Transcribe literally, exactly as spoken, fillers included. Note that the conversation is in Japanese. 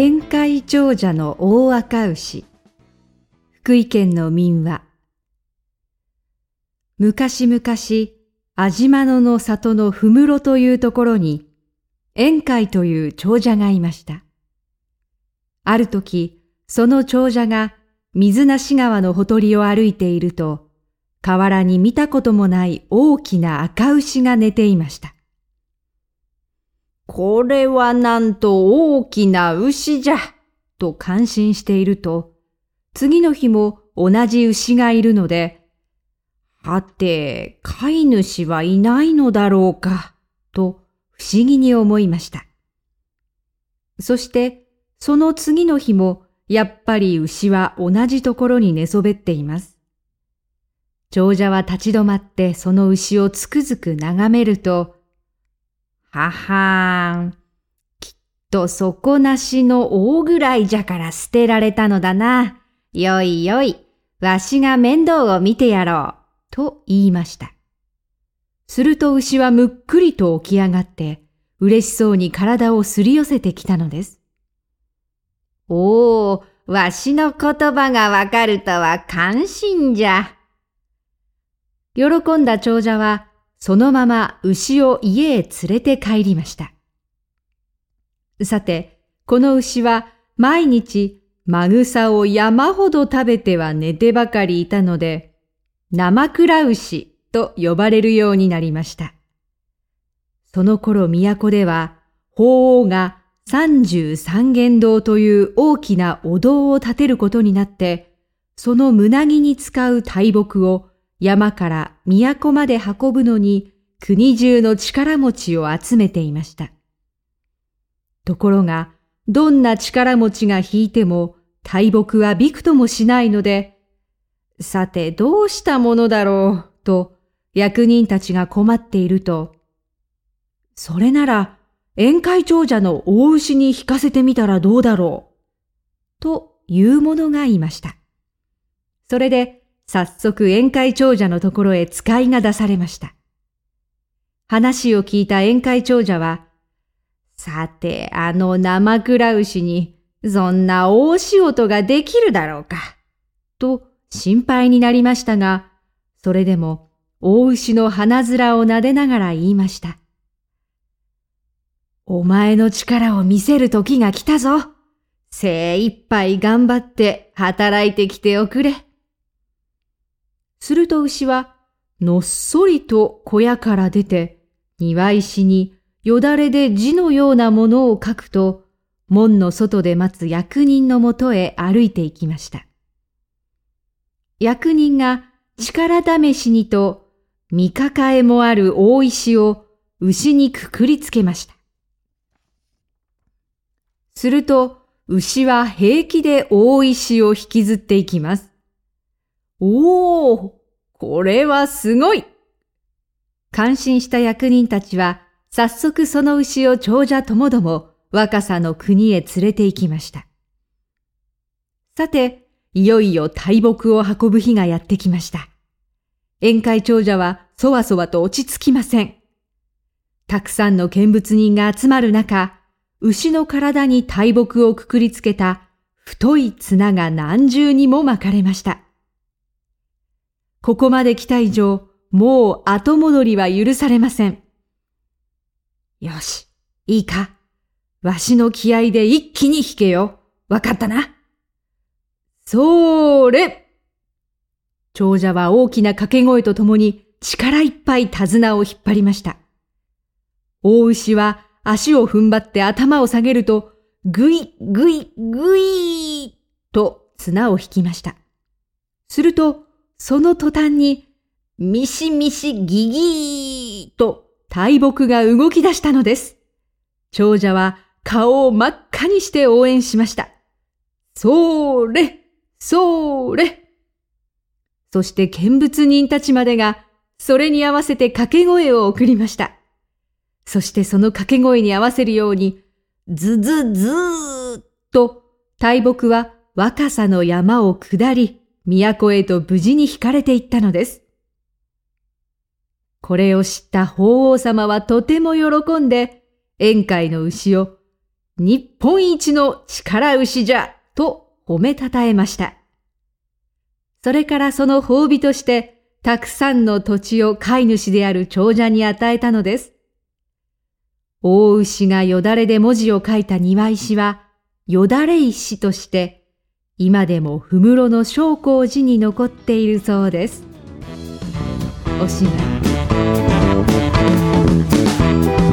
宴会長者の大赤牛。福井県の民話。昔々、安島野の里のふむろというところに、宴会という長者がいました。ある時、その長者が水無川のほとりを歩いていると、河原に見たこともない大きな赤牛が寝ていました。これはなんと大きな牛じゃ、と感心していると、次の日も同じ牛がいるので、はて、飼い主はいないのだろうか、と不思議に思いました。そして、その次の日も、やっぱり牛は同じところに寝そべっています。長者は立ち止まってその牛をつくづく眺めると、ははーん、きっと底なしの大ぐらいじゃから捨てられたのだな。よいよい、わしが面倒を見てやろう、と言いました。すると牛はむっくりと起き上がって、嬉しそうに体をすり寄せてきたのです。おー、わしの言葉がわかるとは感心じゃ。喜んだ長者は、そのまま牛を家へ連れて帰りました。さて、この牛は毎日、まぐさを山ほど食べては寝てばかりいたので、生倉牛と呼ばれるようになりました。その頃都では、法皇が三十三間堂という大きなお堂を建てることになって、その胸木に使う大木を山から都まで運ぶのに国中の力持ちを集めていました。ところが、どんな力持ちが引いても大木はびくともしないので、さてどうしたものだろうと役人たちが困っていると、それなら宴会長者の大牛に引かせてみたらどうだろうという者がいました。それで早速宴会長者のところへ使いが出されました。話を聞いた宴会長者は、さてあの生倉牛にそんな大仕事ができるだろうか、と心配になりましたが、それでも大牛の鼻面を撫でながら言いました。お前の力を見せる時が来たぞ。精一杯頑張って働いてきておくれ。すると牛はのっそりと小屋から出て、庭石によだれで字のようなものを書くと、門の外で待つ役人のもとへ歩いて行きました。役人が力試しにと、見抱えもある大石を牛にくくりつけました。すると、牛は平気で大石を引きずっていきます。おー、これはすごい！感心した役人たちは、早速その牛を長者ともども若狭の国へ連れて行きました。さて、いよいよ大木を運ぶ日がやってきました。宴会長者はそわそわと落ち着きません。たくさんの見物人が集まる中、牛の体に大木をくくりつけた太い綱が何重にも巻かれました。ここまで来た以上、もう後戻りは許されません。よし、いいか。わしの気合で一気に引けよ。わかったな。そーれ。長者は大きな掛け声とともに力いっぱい手綱を引っ張りました。大牛は足を踏ん張って頭を下げると、ぐいぐいぐいと綱を引きました。すると、その途端に、ミシミシギギーと大木が動き出したのです。長者は顔を真っ赤にして応援しました。そーれ、そーれ。そして見物人たちまでが、それに合わせて掛け声を送りました。そしてその掛け声に合わせるように、ズズズーっと大木は若狭の山を下り、都へと無事に引かれていったのです。これを知った法皇様はとても喜んで、宴会の牛を日本一の力牛じゃと褒めたたえました。それからその褒美として、たくさんの土地を飼い主である長者に与えたのです。大牛がよだれで文字を書いた庭石は、よだれ石として、今でも氷室の正光寺に残っているそうです。おしまい。